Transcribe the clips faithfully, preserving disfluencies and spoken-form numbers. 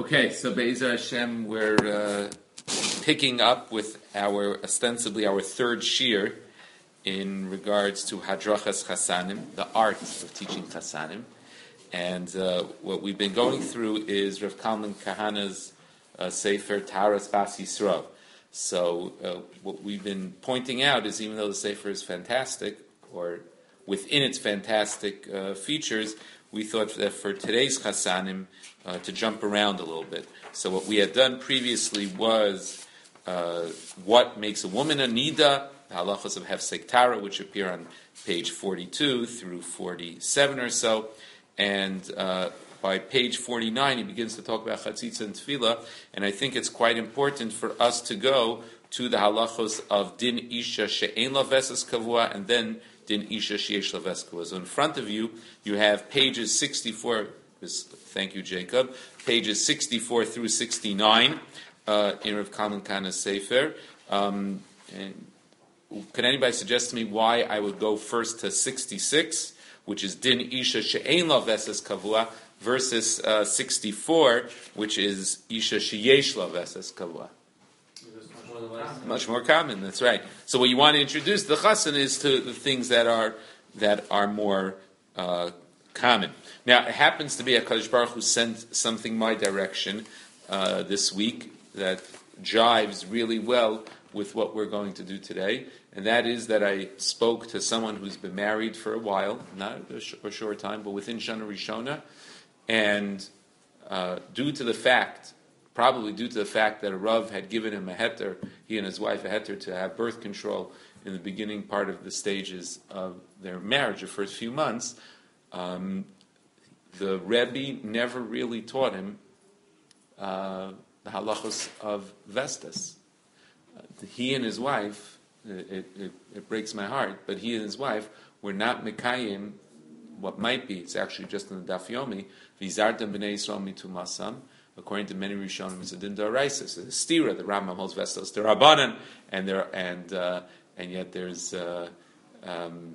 Okay, so Be'ezer Hashem, we're uh, picking up with our, ostensibly our third shir in regards to Hadrachas Chasanim, the art of teaching Chasanim. And uh, what we've been going through is Rav Kalman Kahana's uh, Sefer Taharas Bas Yisrael. So uh, what we've been pointing out is even though the Sefer is fantastic, or within its fantastic uh, features, we thought that for today's Chasanim, uh, to jump around a little bit. So what we had done previously was uh, what makes a woman a nida, the halachos of Hefsek Tara, which appear on page forty-two through forty-seven or so. And uh, by page forty-nine, he begins to talk about chatzitza and tefillah, and I think it's quite important for us to go to the halachos of din isha she'en la vesas kavua, and then din isha she'esh la vesas kavua. So in front of you, you have pages sixty-four, thank you, Jacob, pages sixty-four through sixty-nine uh, in Rav Kalman Kahana's Sefer. Um, and can anybody suggest to me why I would go first to sixty-six, which is din isha she'en la vesas kavua, versus uh, sixty-four, which is isha she'yesh la vesas kavua? Much more common, that's right. So what you want to introduce the chassan is to the things that are that are more uh, common. Now, it happens to be HaKadosh Baruch Hu sent something my direction uh, this week that jives really well with what we're going to do today, and that is that I spoke to someone who's been married for a while, not a, sh- a short time, but within Shana Rishona, and uh, due to the fact, probably due to the fact that a Rav had given him a heter, he and his wife a heter, to have birth control in the beginning part of the stages of their marriage, the first few months, um, the Rebbe never really taught him uh, the halachos of Vestas. Uh, he and his wife, it, it, it breaks my heart, but he and his wife were not mekayim, what might be, it's actually just in the Daf Yomi, v'zartem b'nei Yisrael mitumasam. According to many Rishonim, it's a din d'oraisa. So the stira, the Rambam holds Vestas d'Rabbanan, and there and uh, and yet there's uh, um,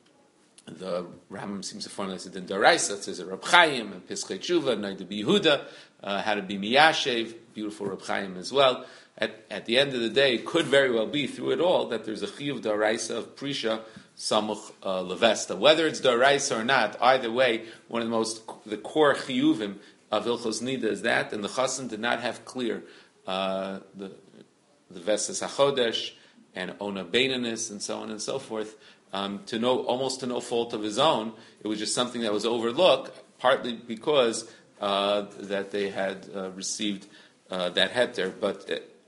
the Rambam seems to formulate it's a din d'oraisa. It says a Reb Chaim and Pischei Tshuva, Noida B'Yehuda, uh, how to be miyashev, beautiful Reb Chaim as well. At at the end of the day, it could very well be through it all that there's a chiyuv d'oraisa of prisha samuch uh, levesta. Whether it's d'oraisa or not, either way, one of the most the core chiyuvim of Hilchos Nida is that, and the Chassan did not have clear uh, the the Vesas HaChodesh and Ona Beinanis and so on and so forth, um, to no almost to no fault of his own. It was just something that was overlooked, partly because uh, that they had uh, received uh, that heter, but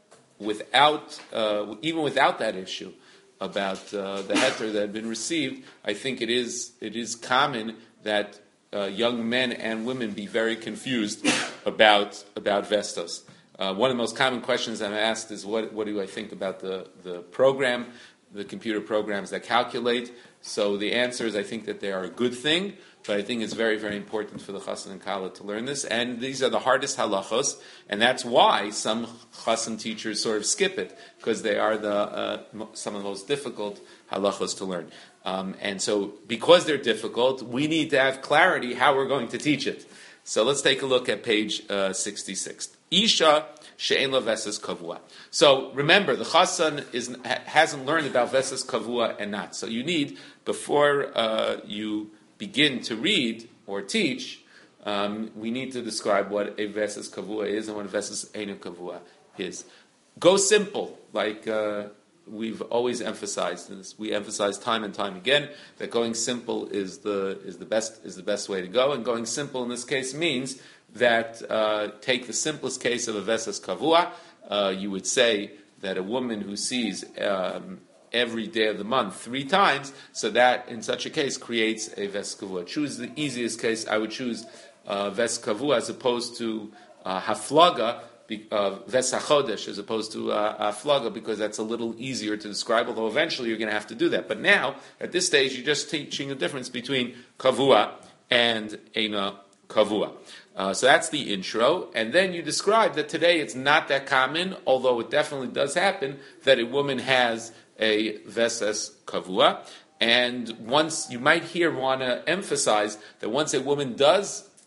without uh, even without that issue about uh, the heter that had been received, I think it is it is common that Uh, young men and women be very confused about about Vestos. Uh, one of the most common questions I'm asked is, what what do I think about the, the program, the computer programs that calculate? So the answer is, I think that they are a good thing, but I think it's very, very important for the Chassan and Kala to learn this. And these are the hardest halachos, and that's why some Chassan teachers sort of skip it, because they are the uh, some of the most difficult halachos to learn. Um, and so, because they're difficult, we need to have clarity how we're going to teach it. So let's take a look at page uh, sixty-six. Isha she'en la vesas kavua. So remember, the chassan is ha, hasn't learned about vesas kavua and not. So you need, before uh, you begin to read or teach, um, we need to describe what a vesas kavua is and what a vesas eina kavua is. Go simple, like Uh, we've always emphasized this. We emphasize time and time again that going simple is the is the best is the best way to go. And going simple in this case means that uh, take the simplest case of a vesas kavua. Uh, you would say that a woman who sees um, every day of the month three times, so that in such a case creates a vesas kavua. Choose the easiest case. I would choose uh, vesas kavua as opposed to uh, haflaga. Uh, Vesas HaChodesh as opposed to uh, Aflaga, because that's a little easier to describe, although eventually you're going to have to do that. But now, at this stage, you're just teaching the difference between Kavua and Eina Kavua. Uh, so that's the intro, and then you describe that today it's not that common, although it definitely does happen, that a woman has a Vesas Kavua, and once, you might here want to emphasize that once a woman does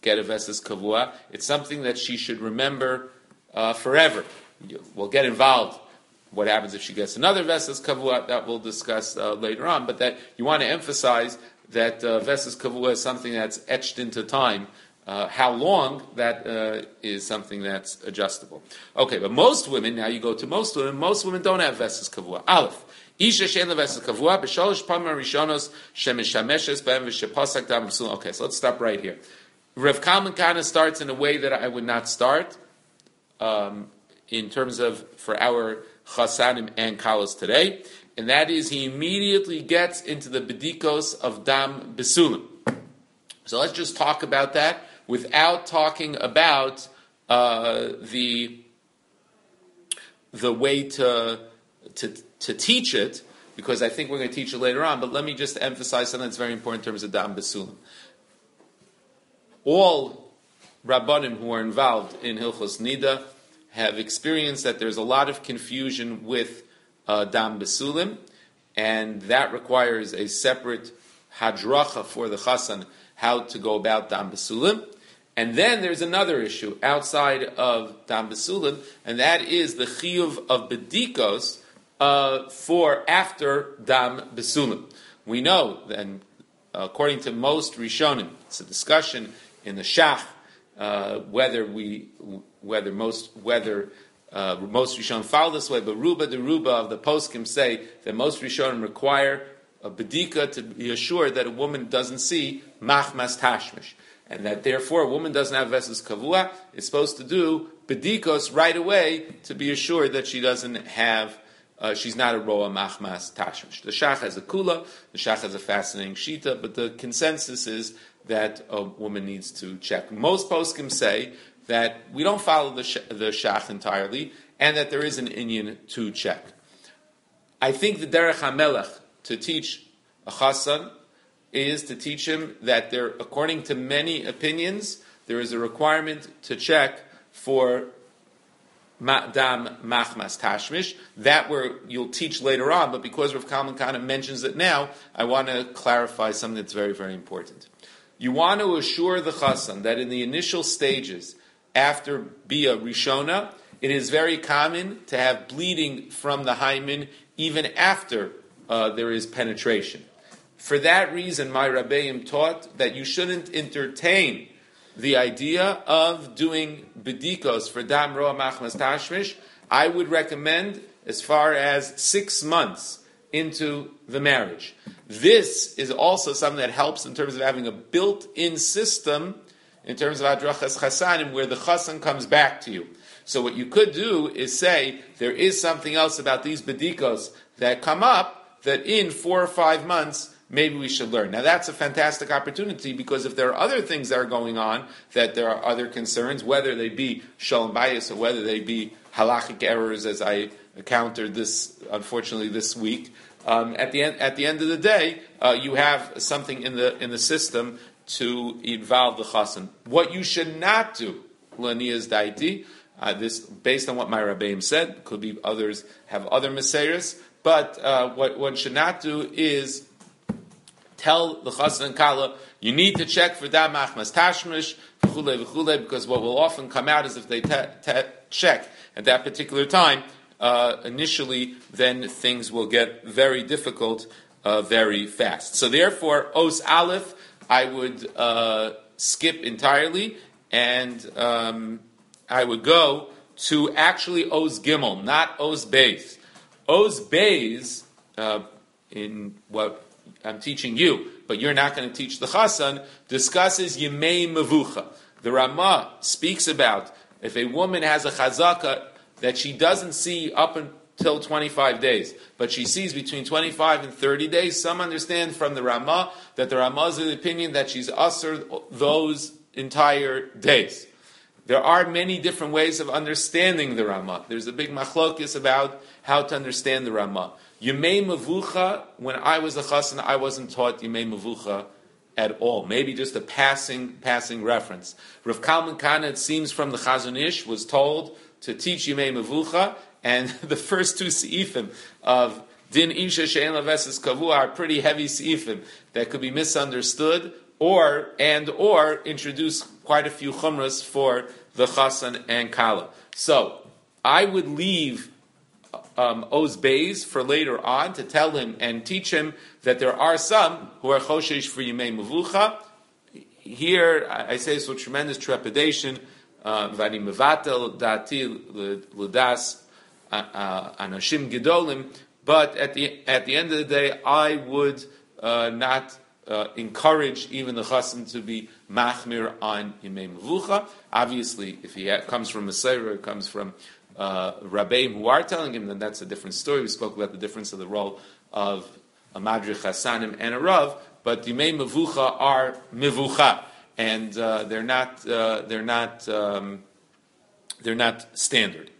get a Veses Kavua. It's something that she should remember uh, forever. We'll get involved. What happens if she gets another Veses Kavua? That we'll discuss uh, later on. But that you want to emphasize that uh, Veses Kavua is something that's etched into time. Uh, how long, that uh, is something that's adjustable. Okay, but most women, now you go to most women, most women don't have Veses Kavua. Aleph. Isha she'en leveses kavua b'shalosh pamim rishonos shemishameshes b'hem v'shepasak dam b'sulam. Okay, so let's stop right here. Rav Kalman kind of starts in a way that I would not start um, in terms of for our chasanim and kalos today, and that is he immediately gets into the bedikos of dam b'sulam. So let's just talk about that without talking about uh, the the way to to to teach it, because I think we're going to teach it later on, but let me just emphasize something that's very important in terms of Dam Besulim. All Rabbanim who are involved in Hilchos Nida have experienced that there's a lot of confusion with uh, Dam Besulim, and that requires a separate hadracha for the Chassan, how to go about Dam Besulim. And then there's another issue outside of Dam Besulim, and that is the chiyuv of bedikos Uh, for after Dam Besulim. We know, and according to most Rishonim, it's a discussion in the Shach, uh, whether we, whether most, whether uh, most Rishonim follow this way, but Ruba the Ruba of the Poskim say that most Rishonim require a bedika to be assured that a woman doesn't see machmas tashmish, and that therefore a woman doesn't have Veses Kavua, is supposed to do bedikos right away to be assured that she doesn't have Uh, she's not a roa machmas tashmish. The Shach has a kula, the Shach has a fascinating shita, but the consensus is that a woman needs to check. Most poskim say that we don't follow the, sh- the Shach entirely, and that there is an inyan to check. I think the derech hamelech to teach a chassan is to teach him that there, according to many opinions, there is a requirement to check for Dam machmas tashmish. That where you'll teach later on, but because Rav Kalman kind of mentions it now, I want to clarify something that's very, very important. You want to assure the chassan that in the initial stages, after Bia Rishona, it is very common to have bleeding from the hymen even after uh, there is penetration. For that reason, my Rabbeim taught that you shouldn't entertain the idea of doing bedikos for dam roa machmas tashmish. I would recommend as far as six months into the marriage. This is also something that helps in terms of having a built-in system in terms of hadrachas chasanim, where the chasan comes back to you. So what you could do is say there is something else about these bedikos that come up that in four or five months maybe we should learn. Now that's a fantastic opportunity, because if there are other things that are going on, that there are other concerns, whether they be shalom bayis or whether they be halachic errors, as I encountered this, unfortunately, this week, um, at the end at the end of the day, uh, you have something in the in the system to involve the chassan. What you should not do, laniyas daiti, uh, this based on what my Rabbeim said, could be others have other meseiros, but uh, what one should not do is tell the chassan and kala, you need to check for dam machmas tashmish, v'chule v'chule, because what will often come out is if they te- te- check at that particular time, uh, initially, then things will get very difficult uh, very fast. So therefore, Os Aleph, I would uh, skip entirely, and um, I would go to actually Os Gimel, not Os Beis. Os Beis, uh, in what I'm teaching you, but you're not going to teach the chassan, discusses Yemei Mevucha. The Ramah speaks about if a woman has a chazaka that she doesn't see up until twenty-five days, but she sees between twenty-five and thirty days, some understand from the Ramah that the Ramah is of the opinion that she's usher those entire days. There are many different ways of understanding the Ramah. There's a big machlokis about how to understand the Ramah. Yemei Mevucha, when I was a chassan, I wasn't taught Yemei Mevucha at all. Maybe just a passing passing reference. Rav Kalman Kana, it seems from the Chazon Ish, was told to teach Yemei Mevucha, and the first two seifim of Din Isha She'en Laveses Kavua are pretty heavy seifim that could be misunderstood or and or introduce quite a few chumras for the chasan and kala. So I would leave um, Oz Beis for later on to tell him and teach him that there are some who are choshesh for Yimei Mevucha. Here, I say this with tremendous trepidation. Vani mevatel dati l'das anashim gedolim. But at the at the end of the day, I would uh, not uh, encourage even the chassan to be machmir on Yimei Mevucha. Obviously, if he ha- comes from Mesorah, comes from uh, Rabbeim who are telling him, then that's a different story. We spoke about the difference of the role of a madrich chasanim and a rav. But Yimei Mevucha are mevucha, and uh, they're not uh, they're not um, they're not standard.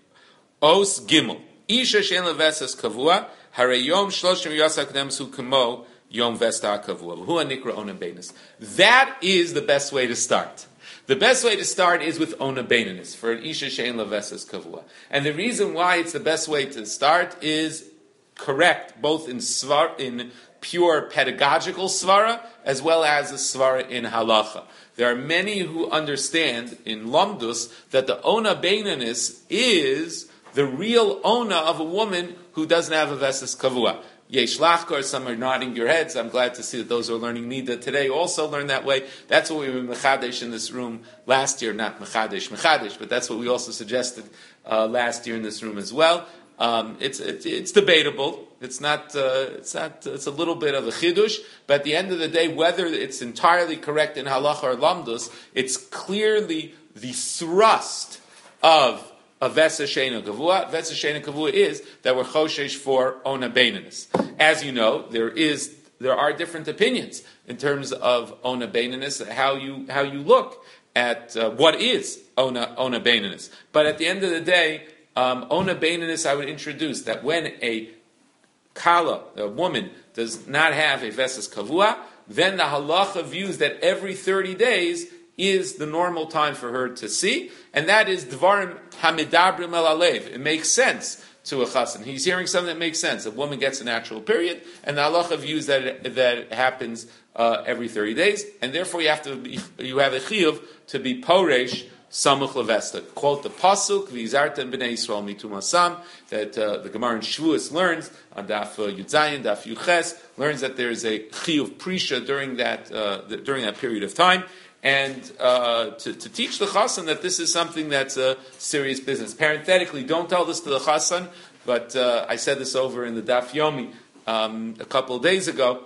Os Gimel Isha she'en levesas kavua harei yom shloshim yasak demsu kamo yom vesta kavua hu anikra ona beinis. That is the best way to start. The best way to start is with ona beinis for an Isha she'en levesas kavua, and the reason why it's the best way to start is correct both in svar in pure pedagogical svara as well as a svara in halacha. There are many who understand in Lamdus that the ona beinanis is the real ona of a woman who doesn't have a vesas kavua. Yesh lachkar, some are nodding your heads. I'm glad to see that those who are learning Nida today also learn that way. That's what we were mechadesh in this room last year, not mechadesh, mechadesh, but that's what we also suggested uh, last year in this room as well. Um, it's, it's it's debatable. It's not. Uh, it's not. It's a little bit of a chidush. But at the end of the day, whether it's entirely correct in halacha or lamdus, it's clearly the thrust of a vesa sheina kavua. Vesa sheina kavua is that we're choshesh for ona beinanis. As you know, there is there are different opinions in terms of ona beinanis, how you how you look at uh, what is ona ona beinanis. But at the end of the day. Um, ona beinanis, I would introduce that when a kala, a woman, does not have a vesas kavua, then the halacha views that every thirty days is the normal time for her to see, and that is dvarim hamidabrim el alev. It makes sense to a chassan. He's hearing something that makes sense. A woman gets a natural period, and the halacha views that it, that it happens uh, every thirty days, and therefore you have to be, you have a chiyuv to be poresh Samuch Levesta. Quote the pasuk V'izartem b'nei Yisrael mitumasam, that uh, the Gemara in Shavuos learns on Daf uh, Yudzayin, Daf Yuches, learns that there is a chiyuv prisha during that uh, the, during that period of time, and uh, to, to teach the chassan that this is something that's a serious business. Parenthetically, don't tell this to the chassan, but uh, I said this over in the Daf Yomi um, a couple of days ago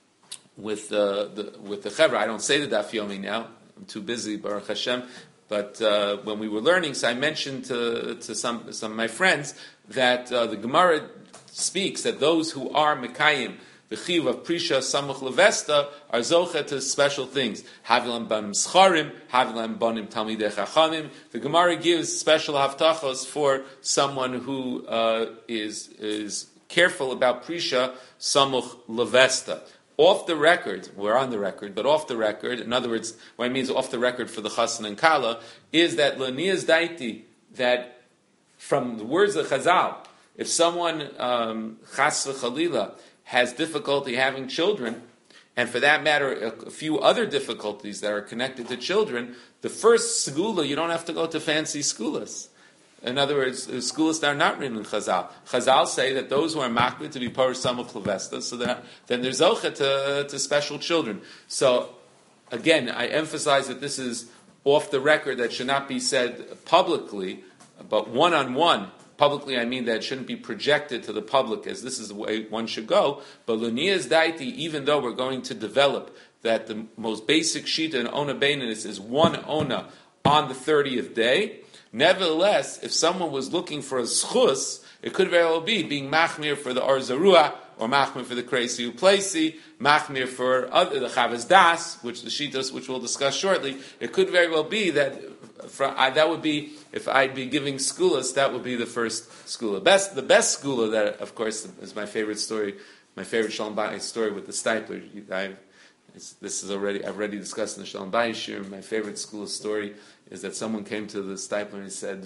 with uh, the with the Chevra. I don't say the Daf Yomi now. I'm too busy, Baruch Hashem. But uh, when we were learning, so I mentioned to, to some some of my friends that uh, the Gemara speaks that those who are Mekayim, the Chiv of Prisha, Samuch Levesta, are Zocha to special things. Havilam Banim Scharim, Havilam Banim Talmidei Chachamim. The Gemara gives special Haftachos for someone who uh, is is careful about Prisha, Samuch Levesta. Off the record, we're on the record, but off the record, in other words, what it means off the record for the Chassan and Kala, is that L'niyaz Daiti, that from the words of Chazal, if someone, um, Chas v'Chalila, has difficulty having children, and for that matter, a, a few other difficulties that are connected to children, the first segula, you don't have to go to fancy segulas. In other words, schools that are not written in Chazal. Chazal say that those who are makbid to be parish samuch levesta, so that then there's zocha to, to special children. So, again, I emphasize that this is off the record, that should not be said publicly, but one-on-one. Publicly, I mean that it shouldn't be projected to the public as this is the way one should go. But Luniyaz Daiti, even though we're going to develop that the most basic shita in Ona Beininus is one Ona on the thirtieth day, nevertheless, if someone was looking for a schus, it could very well be being machmir for the Or Zarua, or machmir for the Kreisi Uplesi, machmir for other, the Chavaz Das, which the Shitas, which we'll discuss shortly. It could very well be that for, I, that would be, if I'd be giving skulas, that would be the first skula. Best, the best skula, that of course is my favorite story, my favorite Shalom Bayis story with the Stipler. I, this is already, I've already discussed in the Shalom Bayis Shir. My favorite skula story is that someone came to the Stipler and said,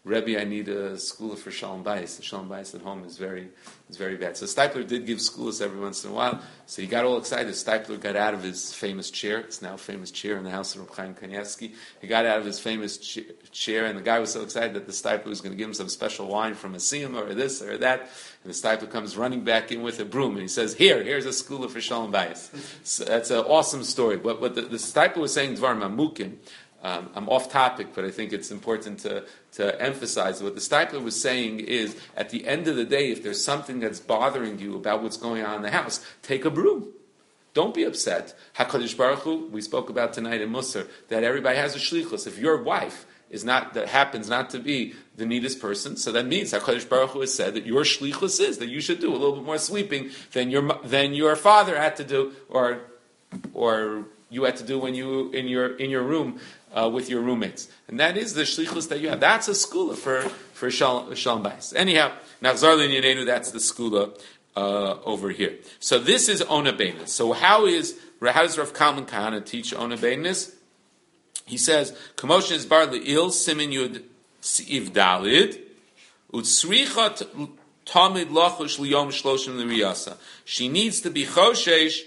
Rebbe, I need a skula for Shalom Bayis. The Shalom Bayis at home is very is very bad. So Steipler did give skulas every once in a while. So he got all excited. Steipler got out of his famous chair. It's now a famous chair in the house of Reb Chaim Kanievsky. He got out of his famous ch- chair, and the guy was so excited that the Steipler was going to give him some special wine from a siyum or this or that. And the Steipler comes running back in with a broom, and he says, "Here, here's a skula for Shalom Bayis." So that's an awesome story. But what the, the Steipler was saying, Dvar Mamukim. Um, I'm off topic, but I think it's important to, to emphasize what the Steipler was saying is, at the end of the day, if there's something that's bothering you about what's going on in the house, take a broom. Don't be upset. HaKadosh Baruch Hu, we spoke about tonight in Musar, that everybody has a shlichus. If your wife is not, that happens not to be the neatest person, so that means HaKadosh Baruch Hu has said that your shlichus is that you should do a little bit more sweeping than your than your father had to do, or or you had to do when you in your in your room. Uh, with your roommates, and that is the shlichus that you have. That's a skula for for shalom, shalom bayis. Anyhow, nachzar l'nineinu, that's the skula uh, over here. So this is ona beinis. So how is how does Rav Kalman Kahana teach ona beinis? He says, "Kamoshin is bar le'il simin yud siv dalid utzrichat tamid lachush liyom shloshim l'riyasa." She needs to be choshesh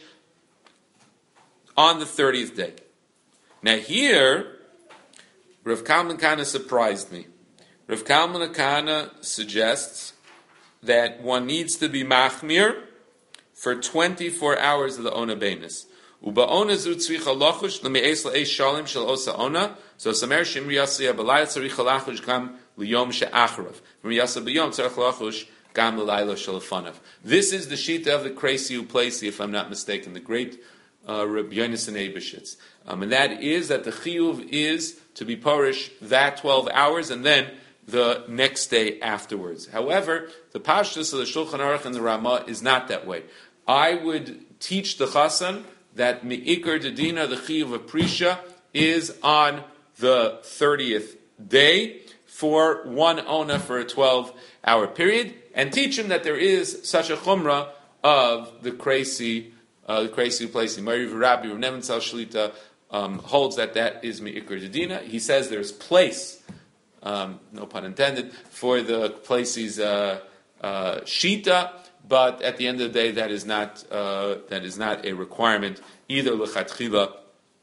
on the thirtieth day. Now here, Rav Kalman Kahana surprised me. Rav Kalman Kahana suggests that one needs to be machmir for twenty-four hours of the ona beinis. Uba ona zu tzricha lachush l'me'es la'es shalim shel osa ona. So samer shimri yasiyah b'layat tzricha lachush gam liyom she'achrav. Shimri yasiyah b'yom tzricha lachush gam l'layla shel fanav. This is the shita of the Kreisi Uplesi, if I'm not mistaken, the great uh, Rabbi Yonasan Eibeshitz. Um, and that is that the chiyuv is to be parish that twelve hours and then the next day afterwards. However, the pashtus of the Shulchan Aruch and the Ramah is not that way. I would teach the Chassan that Me'ikar Dedina, the chiyuv of Prisha, is on the thirtieth day for one ona for a twelve-hour period, and teach him that there is such a chumrah of the Kreisi, uh, the Kreisi place. Mariv Rabbi Rav Nebenzahl Shlita Um, holds that that is Me'ikar Dedina. He says there's place, um, no pun intended, for the place's uh, uh, shita, but at the end of the day, that is not uh, that is not a requirement either lechatchila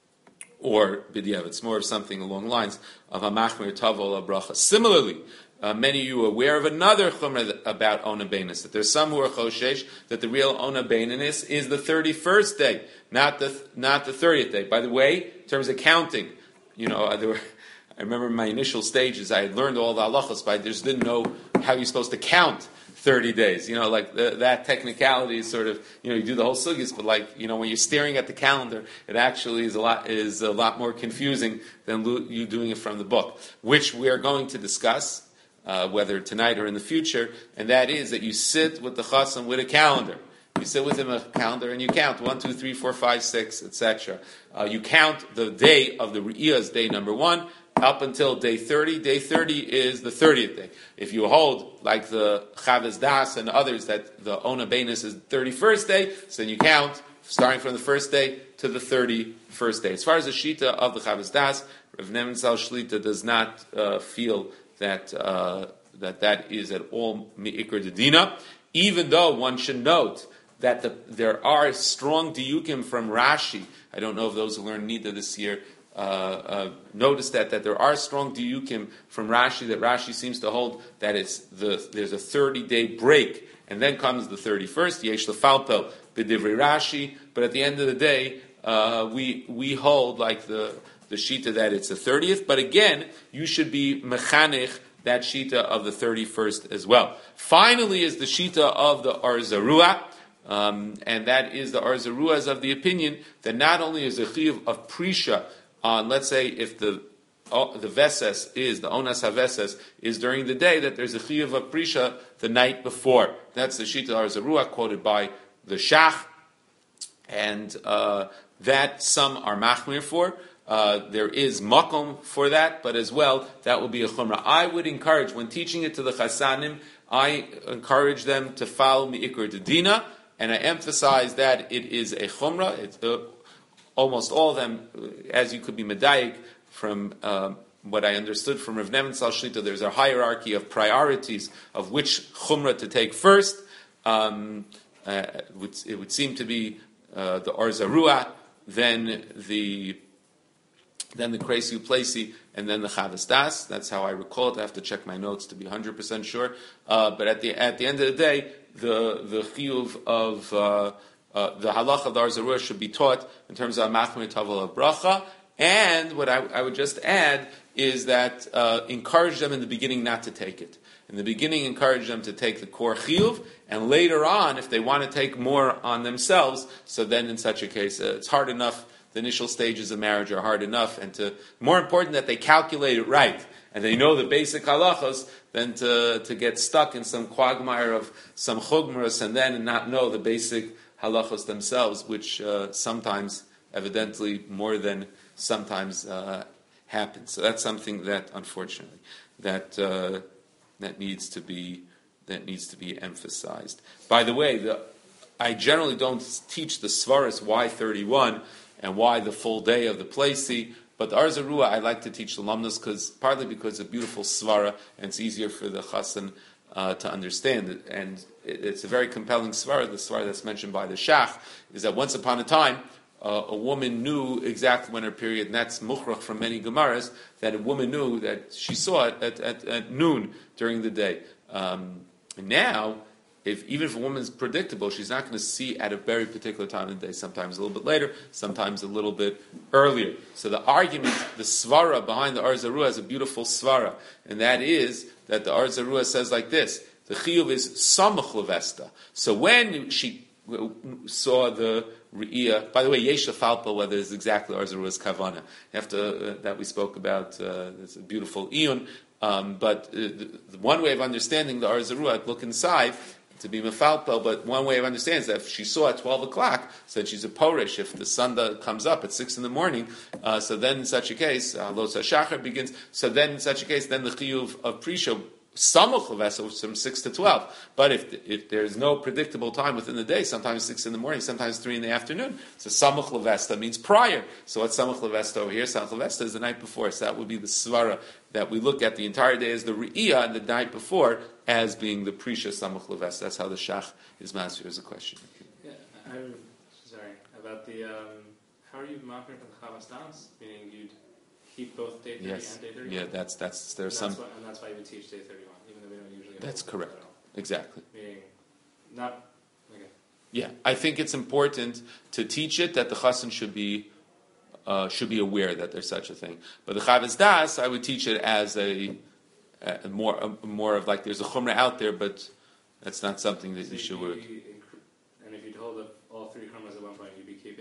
or b'diavad. It's more of something along the lines of hamachmir tavol bracha. Similarly, Uh, many of you are aware of another chumrah about ona beinis, that there's some who are choshesh that the real ona beinis is the thirty-first day, not the not the thirtieth day. By the way, in terms of counting, you know, there were, I remember in my initial stages, I had learned all the halachos, but I just didn't know how you're supposed to count thirty days. You know, like the, that technicality is sort of, you know, you do the whole sugis, but like, you know, when you're staring at the calendar, it actually is a lot is a lot more confusing than lo- you doing it from the book, which we are going to discuss. Uh, whether tonight or in the future, and that is that you sit with the chassan with a calendar. You sit with him a calendar and you count one, two, three, four, five, six, et cetera. Uh, you count the day of the Re'iyah's day number one up until day thirty. Day thirty is the thirtieth day. If you hold like the Chavez Das and others that the Ona Beinis is the thirty-first day, so then you count starting from the first day to the thirty-first day. As far as the Shita of the Chavez Das, Rav Nebenzahl Shlita does not uh, feel that uh, that that is at all Me'ikar Dedina, even though one should note that the, there are strong diyukim from Rashi. I don't know if those who learned Nida this year uh, uh, noticed that, that there are strong diyukim from Rashi, that Rashi seems to hold that it's the there's a thirty-day break, and then comes the thirty-first, Yesh Lefalpel B'divrei Rashi, but at the end of the day, uh, we we hold like the the shita that it's the thirtieth, but again, you should be mechanech that shita of the thirty-first as well. Finally is the shita of the Arzarua, um, and that is the Arzarua is of the opinion that not only is the chiyuv of prisha on, let's say, if the uh, the veses is, the onas haveses is during the day, that there's a chiyuv of prisha the night before. That's the shita of Arzarua quoted by the Shach, and uh, that some are machmir for. Uh, there is makom for that, but as well, that will be a chumrah. I would encourage, when teaching it to the chasanim, I encourage them to follow Me'ikar Dedina, and I emphasize that it is a chumrah. It's, uh, almost all of them, as you could be medayik from uh, what I understood from Rav Nebenzahl Shlita, there's a hierarchy of priorities of which chumrah to take first. Um, uh, it, would, it would seem to be uh, the Or Zarua, then the then the Kreisi Uplesi, and then the Chavas Das. That's how I recall it. I have to check my notes to be one hundred percent sure. Uh, but at the at the end of the day, the the chiyuv of uh, uh, the halacha of the Or Zarua should be taught in terms of Machmir Tavel of Bracha. And what I, I would just add is that uh, encourage them in the beginning not to take it. In the beginning, encourage them to take the core chiyuv, and later on, if they want to take more on themselves, so then in such a case, uh, it's hard enough. The initial stages of marriage are hard enough, and to more important that they calculate it right and they know the basic halachos than to to get stuck in some quagmire of some chugmaras and then not know the basic halachos themselves, which uh, sometimes, evidently, more than sometimes uh, happens. So that's something that, unfortunately, that uh, that needs to be that needs to be emphasized. By the way, the, I generally don't teach the svaras Y thirty-one and why the full day of the Plesi, but the Or Zarua I like to teach the lamdas because partly because it's a beautiful svara and it's easier for the chassan uh, to understand it, and it, it's a very compelling svara. The svara that's mentioned by the Shach is that once upon a time uh, a woman knew exactly when her period, and that's mukhrach from many gemaras, that a woman knew that she saw it at, at, at noon during the day. Um, and now, If, even if a woman's predictable, she's not going to see at a very particular time of the day, sometimes a little bit later, sometimes a little bit earlier. So the argument, the svara behind the Or Zarua is a beautiful svara, and that is that the Or Zarua says like this, the chiyuv is samach levesta. So when she saw the Re'iyah, by the way, Yesha Falpa, whether it's exactly Or Zarua's Kavana, after uh, that we spoke about, uh, it's a beautiful iyun, um, but uh, the, the one way of understanding the Or Zarua, look inside, to be mefalpel, but one way of understanding is that if she saw at twelve o'clock, so she's a porish. If the sun comes up at six in the morning, uh, so then in such a case, Los HaShachar begins. So then in such a case, then the chiyuv of prisha samuch levesa from six to twelve. But if if there's no predictable time within the day, sometimes six in the morning, sometimes three in the afternoon. So samuch levesta means prior. So what's samuch levesta over here? Samuch levesta is the night before. So that would be the svara that we look at the entire day as the re'iyah, and the night before as being the prisha samuch levesta. That's how the shach is master is a question. Yeah, I'm sorry about the. Um, how are you marking from the chavas dance? Meaning you'd keep both day thirty Yes. and day thirty-one? Yeah, that's that's there's and that's some. Why, and that's why we teach day thirty-one, even though we don't usually. That's correct. Exactly. Meaning, not okay. Yeah, I think it's important to teach it that the chassan should be uh, should be aware that there's such a thing. But the Chavas Das, I would teach it as a, a more a, more of like there's a chumrah out there, but that's not something that so you should. Be, and if you'd hold up all three chumras at one point, you'd be keeping.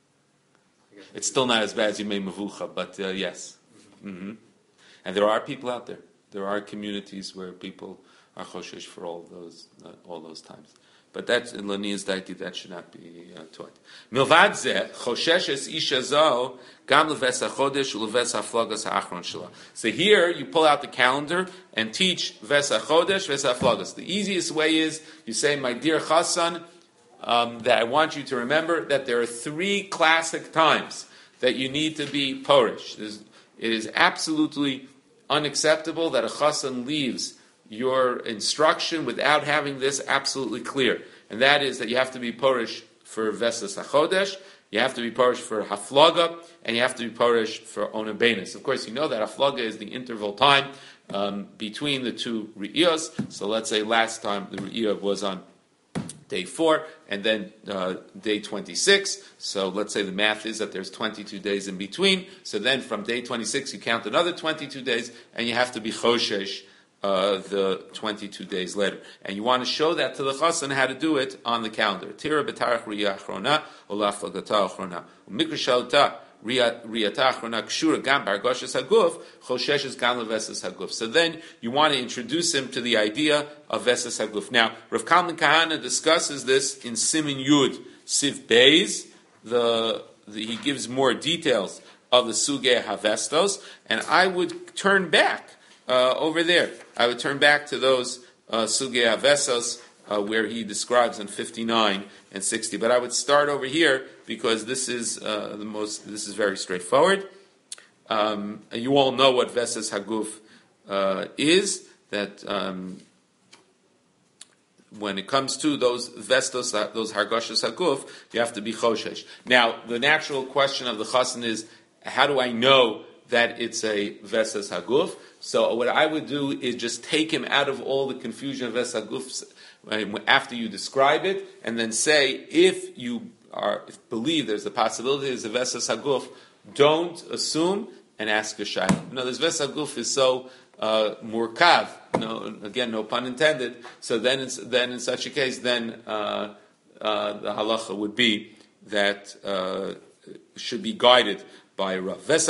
I guess, it's still not as bad as you made mavucha, but uh, yes. Mm-hmm. Mm-hmm. And there are people out there. There are communities where people are choshesh for all those uh, all those times. But that's in Lania's daiti, that should not be uh, taught. Milvad zeh, chosheshes isha zo, gam leves hachodesh uleves haflagas ha'achron shela. So here you pull out the calendar and teach ves hachodesh, ves haflagas. The easiest way is you say, my dear chassan, um, that I want you to remember that there are three classic times that you need to be porish. It is absolutely unacceptable that a chassan leaves your instruction without having this absolutely clear. And that is that you have to be porish for Vesas HaChodesh, you have to be porish for Haflaga, and you have to be porish for Onabenis. Of course, you know that Haflaga is the interval time um, between the two Re'iyos. So let's say last time the Re'iyah was on day four, and then uh, day twenty-six. So let's say the math is that there's twenty-two days in between. So then from day twenty-six, you count another twenty-two days, and you have to be Choshesh Uh, the twenty-two days later. And you want to show that to the chassan how to do it on the calendar. Tira betarach riyah achrona, olaf lagata achrona. Mikra shalta riyata achrona kshura gam bargoshes haguf, choshesh gam leveses haguf. So then you want to introduce him to the idea of veses haguf. Now, Rav Kalman Kahana discusses this in Simin Yud Siv Beis. The, the he gives more details of the sugei havestos, and I would turn back Uh, over there. I would turn back to those uh, Sugei Avesos uh, where he describes in fifty-nine and sixty. But I would start over here because this is uh, the most. This is very straightforward. Um, you all know what Vesas Haguf uh, is, that um, when it comes to those vestos, those hargashas haguf, you have to be choshesh. Now, the natural question of the chassan is, how do I know that it's a vesas haguf? So what I would do is just take him out of all the confusion of vesas haguf after you describe it, and then say, if you are if believe there's a possibility there's a vesas haguf, don't assume and ask a shayla. You know, this vesas haguf is so Uh, murkav, no, again, no pun intended. So then, it's, then in such a case, then uh, uh, the halacha would be that uh, should be guided by a Rav. This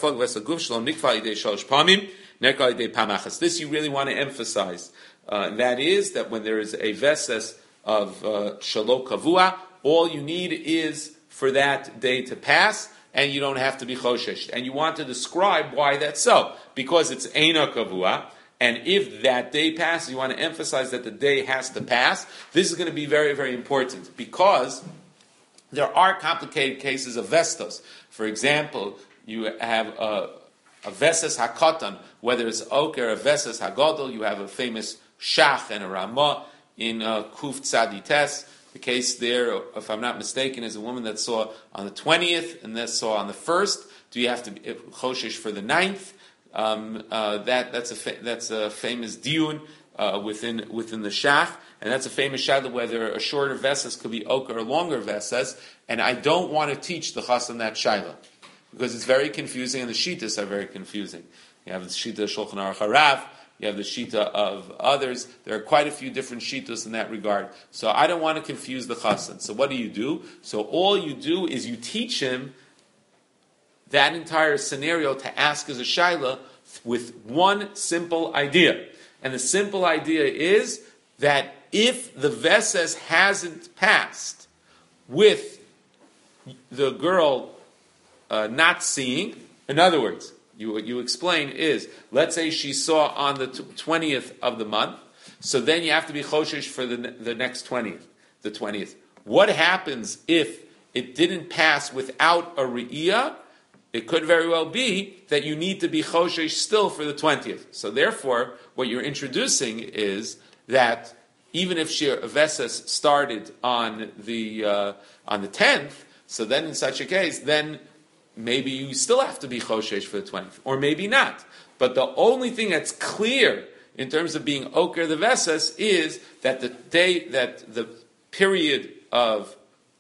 you really want to emphasize. Uh, and that is that when there is a veses of uh, shalo kavua, all you need is for that day to pass, and you don't have to be choshesh. And you want to describe why that's so. Because it's eina kavua, and if that day passes, you want to emphasize that the day has to pass. This is going to be very, very important, because there are complicated cases of vestos. For example, you have a, a veses hakatan, whether it's oker or veses hagadol. You have a famous shach and a ramah in uh, kuf tzadites. The case there, if I'm not mistaken, is a woman that saw on the twentieth and that saw on the first. Do you have to be choshesh for the ninth? Um, uh, that that's a fa- that's a famous diun uh, within within the shach, and that's a famous shayla whether a shorter vesas could be oker or longer vesas. And I don't want to teach the chassan that shayla because it's very confusing, and the shitas are very confusing. You have the shita Shulchan Aruch Harav. You have the shita of others. There are quite a few different shitas in that regard. So I don't want to confuse the chassan. So what do you do? So all you do is you teach him that entire scenario to ask as a shayla with one simple idea. And the simple idea is that if the veses hasn't passed with the girl uh, not seeing, in other words, You, what you explain is, let's say she saw on the twentieth of the month, so then you have to be choshesh for the, the next twentieth, the twentieth. What happens if it didn't pass without a re'iyah? It could very well be that you need to be choshesh still for the twentieth. So therefore, what you're introducing is that even if Shir Veses started on the uh, on the tenth, so then in such a case, then maybe you still have to be choshesh for the twentieth, or maybe not. But the only thing that's clear in terms of being oker the Veses is that the day, that the period of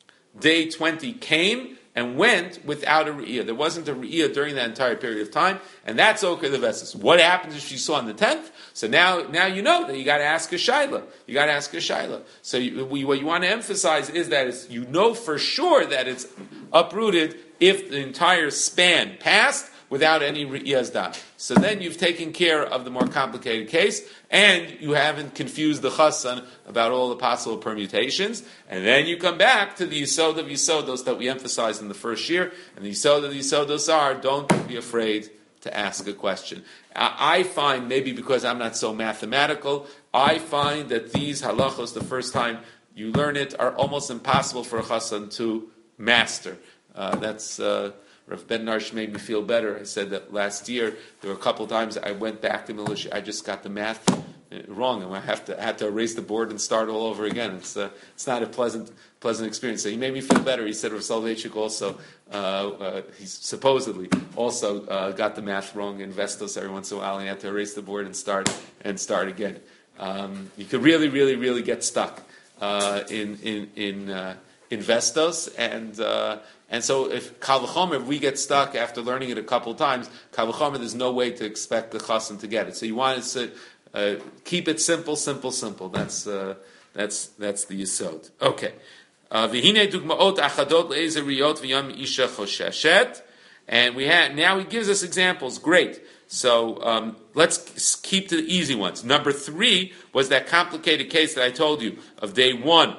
day twenty came and went without a re'iyah. There wasn't a re'iyah during that entire period of time, and that's oker the Veses. What happens if she saw on the tenth? So now, now you know that you got to ask a shayla. You got to ask a shayla. So you, what you want to emphasize is that it's, you know for sure that it's uprooted if the entire span passed without any re'iyahs done. So then you've taken care of the more complicated case, and you haven't confused the chassan about all the possible permutations, and then you come back to the yisod of yisodos that we emphasized in the first year, and the yisod of yisodos are, don't be afraid to ask a question. I find, maybe because I'm not so mathematical, I find that these halachos, the first time you learn it, are almost impossible for a chassan to master. Uh, that's... Uh, Rav Ben Narsh made me feel better. I said that last year there were a couple of times I went back to militia. I just got the math wrong, and I have to I had to erase the board and start all over again. It's uh, it's not a pleasant pleasant experience. So he made me feel better. He said Rav Soloveitchik also uh, uh, he supposedly also uh, got the math wrong in Vestos every once in a while, and he had to erase the board and start and start again. Um, you could really, really, really get stuck uh, in in in uh, in Vestos and. Uh, And so if Kal V'chomer, if we get stuck after learning it a couple of times, Kal V'chomer, there's no way to expect the chassan to get it. So you want to uh, keep it simple, simple, simple. That's uh, that's that's the yisod. Okay. V'hinei dugmaot achadot le'ezer riyot v'yam isha chosheshet. And we had, now he gives us examples. Great. So um, let's keep to the easy ones. Number three was that complicated case that I told you of day one,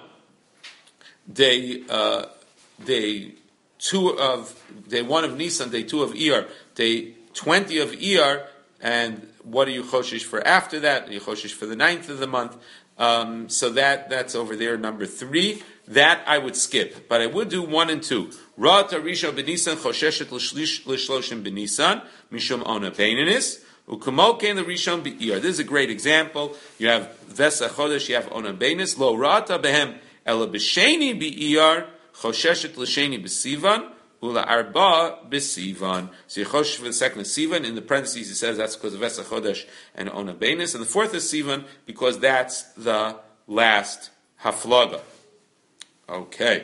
day uh, day. Two of day one of Nisan, day two of Iyar, day twenty of Iyar, and what are you choshish for after that? Are you choshish for the ninth of the month? Um, so that that's over there, number three. That I would skip, but I would do one and two. Ra tarisha benisan chosheshet l'shloshim benisan mishum ona beininis u'kamokein l'rishon be'iyar. This is a great example. You have vesa chodesh, you have ona beinis. Lo rata behem ela b'sheni be'iyar chosheshet l'sheni b'sivan ula arba b'sivan. So you chosh for the second is sivan. In the parentheses, he says that's because of vesa chodesh and ona beinis, and the fourth is sivan because that's the last haflaga. Okay.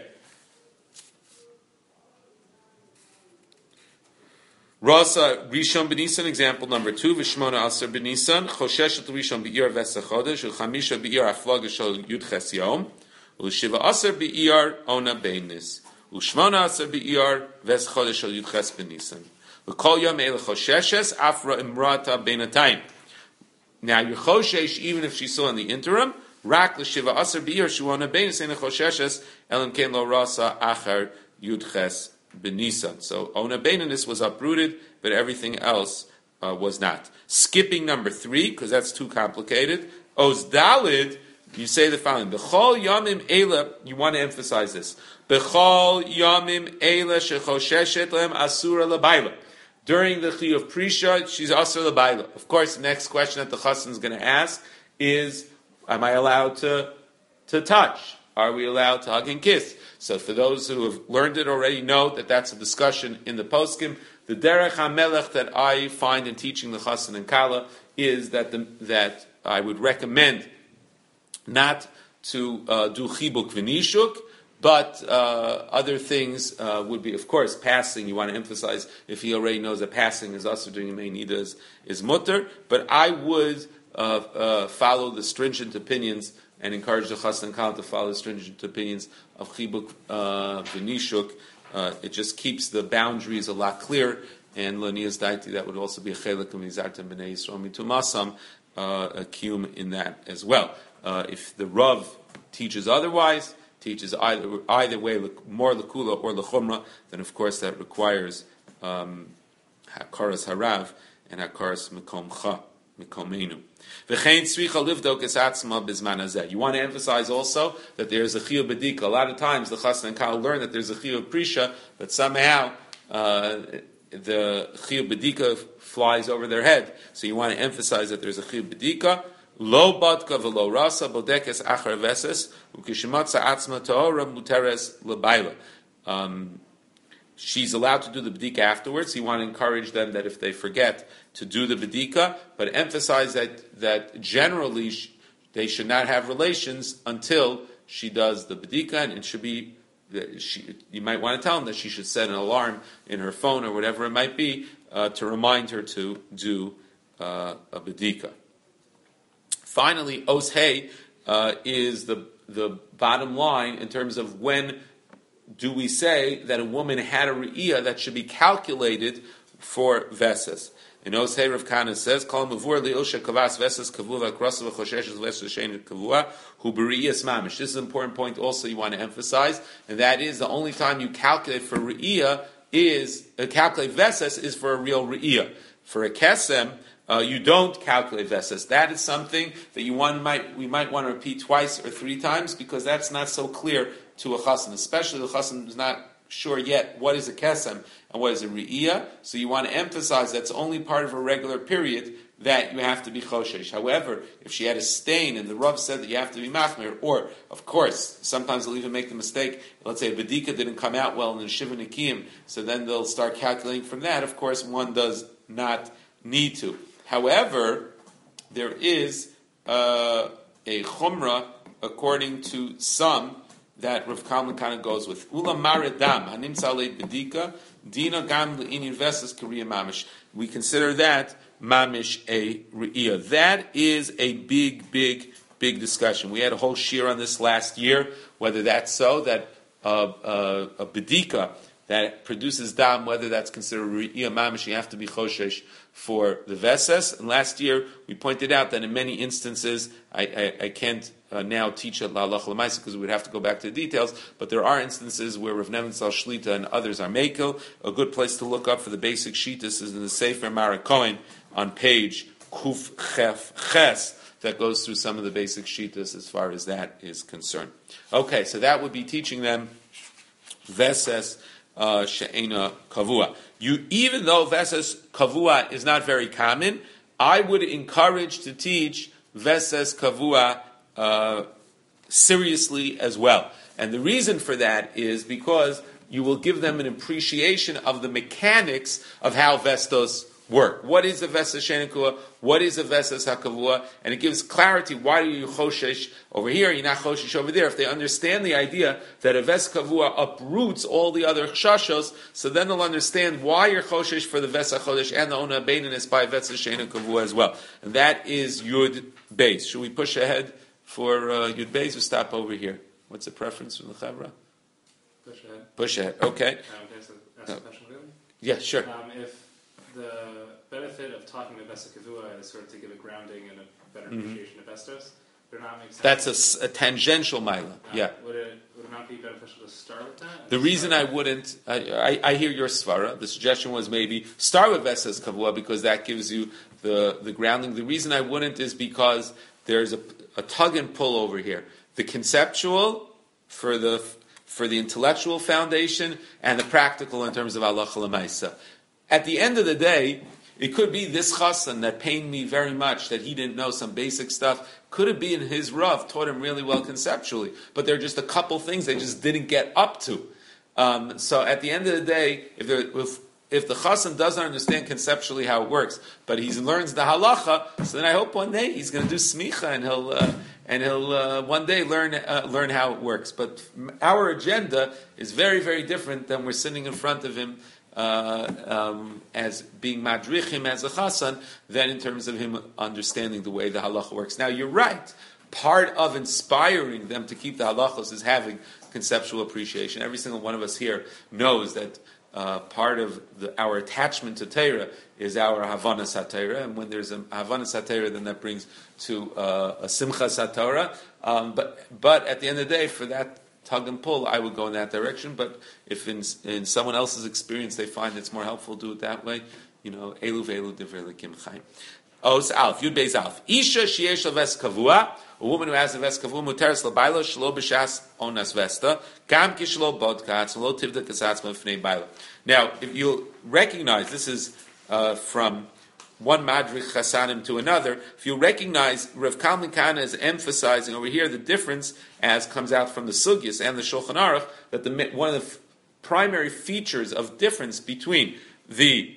Rasa Rishon B'Nisan, example number two. V'shmona Aser B'Nisan Choshesh Rishon B'Iyar Vesa Chodesh U'Chamisha B'Iyar Aflaga Shel Yud Ches Yom U'Shiva Aser B'Iyar Ona Beinis U'Shmona Aser B'Iyar Vesa Chodesh Shel Yud Ches B'Nisan U'Kol Yom Eile Chosheshes Afra Imrata Beinatayim. Now you're Choshesh even if she's still in the interim. Rak l'shiva aser b'iyar shuana beinis ena chosheshes elam kein lo rasa achar yudches b'nisan. So ona beinis was uprooted, but everything else uh, was not. Skipping number three because that's too complicated. Oz dalid, you say the following: B'chol yamim eila. You want to emphasize this. B'chol yamim eila shechosheshet lem asura labayla. During the chiyuv of prisha, she's asura labayla. Of course, the next question that the chassan is going to ask is, am I allowed to to touch? Are we allowed to hug and kiss? So for those who have learned it already, know that that's a discussion in the poskim. The derech hamelech that I find in teaching the chassan and kala is that the, that I would recommend not to uh, do chibuk v'nishuk, but uh, other things uh, would be, of course, passing. You want to emphasize if he already knows that passing is also doing a main nida is, is mutter. But I would Uh, uh, follow the stringent opinions and encourage the chassan kal to follow the stringent opinions of chibuk uh, v'nishuk. Uh, it just keeps the boundaries a lot clearer. And l'niyas daiti, that would also be a chelik of mizartem b'nei Yisrael mitumasam, a kiyum in that as well. Uh, if the Rav teaches otherwise, teaches either either way, more l'kula or l'chumra, then of course that requires um, hakaras harav and hakaras mekomcha. You want to emphasize also that there is a chiyuv b'dika. A lot of times the chassan and kal learn that there's a chiyuv prisha, but somehow uh, the chiyuv b'dika flies over their head. So you want to emphasize that there's a chiyuv b'dika. Lo badka v'lo rasa bodekes achar veses ukishimatza atzma tohora muteres lebayla. She's allowed to do the b'dika afterwards. You want to encourage them that if they forget to do the b'dika, but emphasize that that generally sh- they should not have relations until she does the b'dika, and it should be. She, you might want to tell them that she should set an alarm in her phone or whatever it might be uh, to remind her to do uh, a b'dika. Finally, os hey uh, is the the bottom line in terms of when do we say that a woman had a re'iyah that should be calculated for vesas. In os hey Rav Kana says, "Kol mavur li'osha kavas vesas kavua v'krasa v'chosheshes vesas shein kavua hu b're'iyas mamish." This is an important point also you want to emphasize, and that is the only time you calculate for re'iyah is uh, calculate vesas is for a real re'iyah. For a kesem, uh, you don't calculate vesas. That is something that you want might we might want to repeat twice or three times because that's not so clear to a chassan, especially the chassan is not sure yet what is a kesem and what is a re'iyah. So you want to emphasize that's only part of a regular period that you have to be choshesh. However, if she had a stain and the Rav said that you have to be machmir, or of course sometimes they'll even make the mistake. Let's say a bedika didn't come out well in the shiva nikiyim, so then they'll start calculating from that. Of course, one does not need to. However, there is uh, a chumrah according to some that Rav Kalman kind of goes with. Ula maredam hanim salei bedika dina gam le'inin vesas kariya mamish. We consider that mamish a re'iyah. That is a big, big, big discussion. We had a whole shir on this last year. Whether that's so that uh, uh, a bedika that produces dam, whether that's considered re'iyah mamish, you have to be choshesh for the vesas. And last year we pointed out that in many instances, I, I, I can't uh, now teach at la'alach l'maisa because we would have to go back to the details, but there are instances where Rav Nevitzal Shlita and others are mekel. A good place to look up for the basic shitas is in the Sefer Marakoin on page Kuf Chef Ches. that goes through some of the basic shitas as far as that is concerned. Okay, so that would be teaching them Veses uh, She'ena Kavua. You, even though Veses Kavua is not very common, I would encourage to teach Veses Kavua uh, seriously as well. And the reason for that is because you will give them an appreciation of the mechanics of how Vestos work. What is a Veses She'ena Kavua? What is a Veses HaKavua? And it gives clarity. Why are you Choshesh over here? You're not Choshesh over there. If they understand the idea that a Ves Kavua uproots all the other Chashos, so then they'll understand why you're Choshesh for the Ves HaChodesh and the Ona Beinin is by Veses She'ena Kavua as well. And that is Yud Beis. Should we push ahead for uh, Yud Beis or stop over here? What's the preference from the Chavra? Push ahead. Push ahead. Okay. Um, can I ask a, ask a question, really? Yeah, sure. Um, if the benefit of talking about Vesa Kavua is sort of to give a grounding and a better Mm-hmm. appreciation of Vestos, would it not make sense? That's a, s- a tangential Mila. Uh, Yeah. Would it would it not be beneficial to start with that? and The reason I start- wouldn't, I, I, I hear your svara. The suggestion was maybe start with Vesas Kavua because that gives you the, the grounding. The reason I wouldn't is because there's a, a tug and pull over here. The conceptual for the for the intellectual foundation and the practical in terms of halacha l'maisa. At the end of the day, it could be this chassan that pained me very much that he didn't know some basic stuff. Could it be in his Rav taught him really well conceptually, but there are just a couple things they just didn't get up to. Um, so at the end of the day, if, there, if if the chassan doesn't understand conceptually how it works, but he learns the halacha, so then I hope one day he's going to do smicha and he'll uh, and he'll uh, one day learn uh, learn how it works. But our agenda is very very different than we're sitting in front of him. Uh, um, as being madrichim as a chassan, than in terms of him understanding the way the halacha works. Now, you're right. Part of inspiring them to keep the halachos is having conceptual appreciation. Every single one of us here knows that uh, part of the, our attachment to Torah is our Havanas HaTorah, and when there's a Havanas HaTorah, then that brings to uh, a Simchas HaTorah. Um, but, but at the end of the day, for that tug and pull, I would go in that direction. But if in, in someone else's experience they find it's more helpful, do it that way. You know, elu ve'elu divrei Elokim chaim. Os alf, yud beis alf. Isha sheyesh la ves kavua, a woman who has a ves kavua, muteres labaylo shelo b'shas onas vesta, gam ki shelo bodkatz, lo tivda kasatz mefnei baylo. Now, if you'll recognize, this is uh, from one madrich chasanim to another, if you recognize, Rav Kalman Kana is emphasizing over here the difference, as comes out from the Sugyas and the Shulchan Aruch, that the one of the f- primary features of difference between the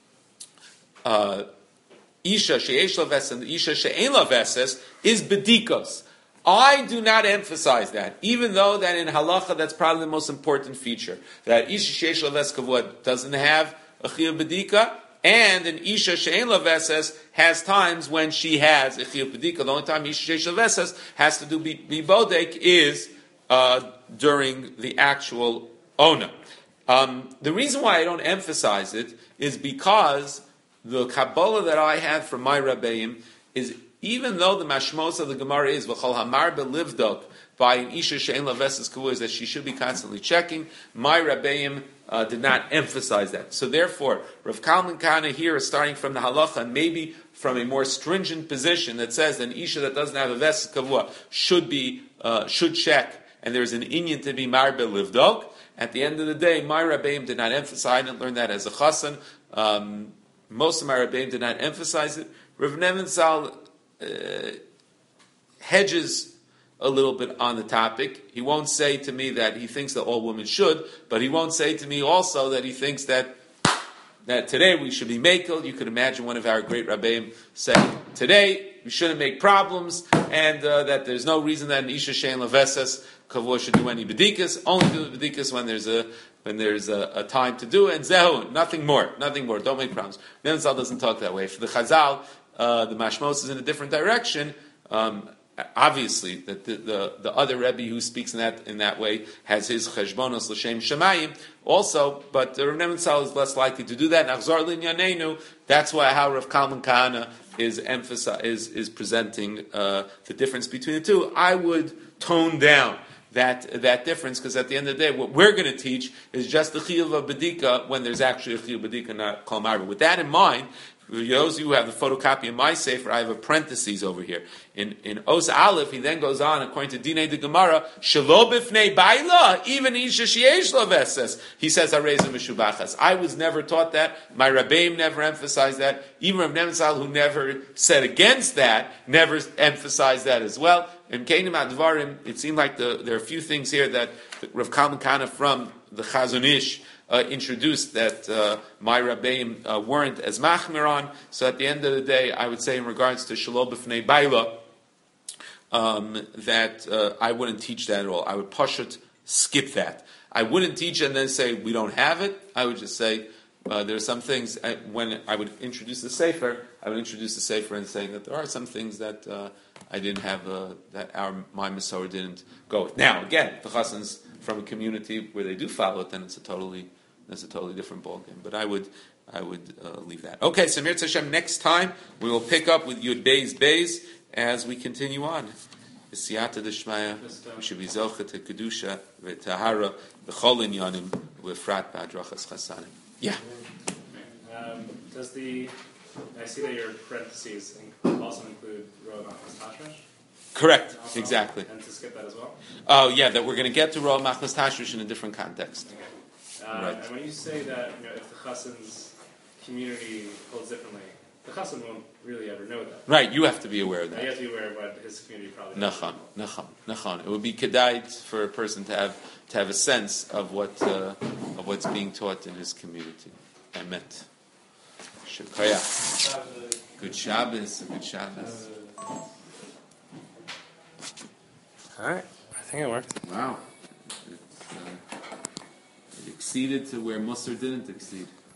uh, Isha she'esh laves and the Isha she'en laves is bedikos. I do not emphasize that, even though that in halacha that's probably the most important feature. That Isha she'esh laves kavod doesn't have a chiyuv bedika, and an Isha she'en laves has times when she has a chiyuv bedika. The only time Isha she'esh laves has to do be, be bodek is uh, during the actual ona. Um, the reason why I don't emphasize it is because the Kabbalah that I had from my Rabbeim is, even though the mashmos of the Gemara is v'chol hamar belivdok by an isha she'en laveses kavua, is that she should be constantly checking, my Rabbeim uh, did not emphasize that. So therefore, Rav Kalman Kana here is starting from the halacha and maybe from a more stringent position that says that an isha that doesn't have a veses kavua should be uh, should check, and there's an inyan to be mar belivdok. At the end of the day, my Rabbeim did not emphasize. I didn't learn that as a chassan. Um, Most of my Rabbeim did not emphasize it. Rav Nebenzahl uh, hedges a little bit on the topic. He won't say to me that he thinks that all women should, but he won't say to me also that he thinks that that today we should be makel. You could imagine one of our great Rabbeim saying, today we shouldn't make problems, and uh, that there's no reason that an Isha Shein Leveses Kavua should do any bedikas, only do bedikas when there's a when there's a, a time to do it, and zehu, nothing more, nothing more, don't make problems. Nebenzahl doesn't talk that way. For the Chazal, uh, the mashmos is in a different direction. Um, obviously, that the, the, the other Rebbe who speaks in that in that way has his cheshbonos l'shem shemayim also, but the Rav Nebenzahl is less likely to do that. Nachzor l'inyanenu, that's why how Rav Kalman Kahana is emphasi- is is presenting uh, the difference between the two. I would tone down that that difference, because at the end of the day, what we're going to teach is just the chiyuv of bedika when there's actually a chiyuv bedika, not kol marba. With that in mind, For those of you who have the photocopy of my sefer, I have a parentheses over here. In in Os Aleph, he then goes on, according to Dinei de Gemara, Shelo b'fnei baila, even isha sheyesh lo veses. He says, Areza meshubachas. I was never taught that. My Rabbeim never emphasized that. Even Rav Nemesal, who never said against that, never emphasized that as well. In Keinim Advarim, it seemed like the, there are a few things here that Rav Kalman Kana from the Chazon Ish Uh, introduced that uh, my Rabbeim uh, weren't as machmir on. So at the end of the day, I would say in regards to Shalom B'fnei Baila, um, that uh, I wouldn't teach that at all. I would pashut skip that. I wouldn't teach and then say we don't have it. I would just say uh, there are some things. I, when I would introduce the sefer, I would introduce the sefer and saying that there are some things that uh, I didn't have uh, that our my Masorah didn't go with. Now again, the chassan's from a community where they do follow it, then it's a totally That's a totally different ballgame. But I would, I would uh, leave that. Okay, so Mir Hashem, next time we will pick up with Yud Beis Beis as we continue on. Siyata Deshmaya, we should be Zocha to Kedusha, V'Tahara, V'Chol Inyanim, V'Frat Ba'adrachas Chasanim. Yeah. Um, does the, I see that your parentheses also include Roa Machmas Tashmish? Correct, also, exactly. And to skip that as well? Oh, yeah, that we're going to get to Roa Machmas Tashmish in a different context. Okay. Um, Right. And when you say that, you know, if the chassan's community holds differently, the chassan won't really ever know that. Right, you have to be aware of You that. have to be aware of what his community probably does. Nachan, nachan, nachan. It would be kedai for a person to have to have a sense of what uh, of what's being taught in his community. Emet. Shekaya. Good Shabbos. Good Shabbos. All right, I think it worked. Wow. It's, uh, it exceeded to where Musar didn't exceed.